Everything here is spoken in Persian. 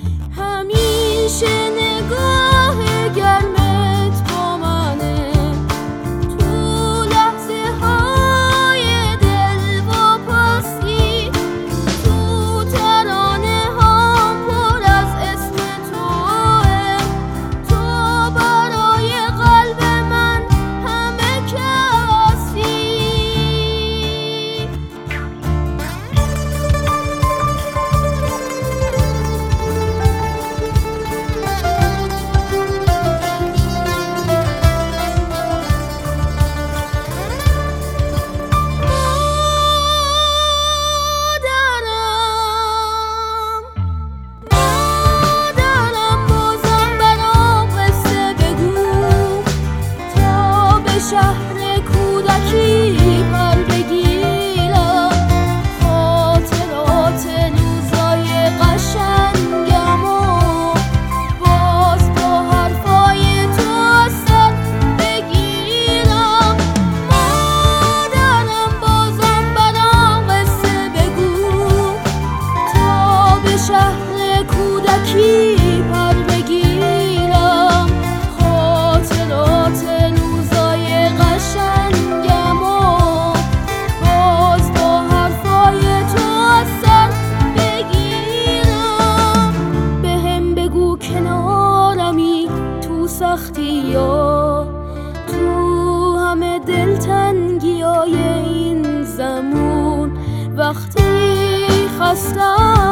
همیشه نگاه گرمت با منه، تو لحظه های دل و پاسی، تو ترانه ها پر از اسم توه، تو برای قلب من همه کسی. شهر کودکی پر بگیرم، خاطرات روزای قشنگم و باز با حرفای تو سر بگیرم. مادرم بازم برام قصه بگو تا به شهر کودکی پر بگیرم، خاطرات قشنگم و باز با حرفای تو سر بگیرم. بهم بگو کنارمی تو سختی یا تو همه دلتنگی های این زمون، وقتی خستم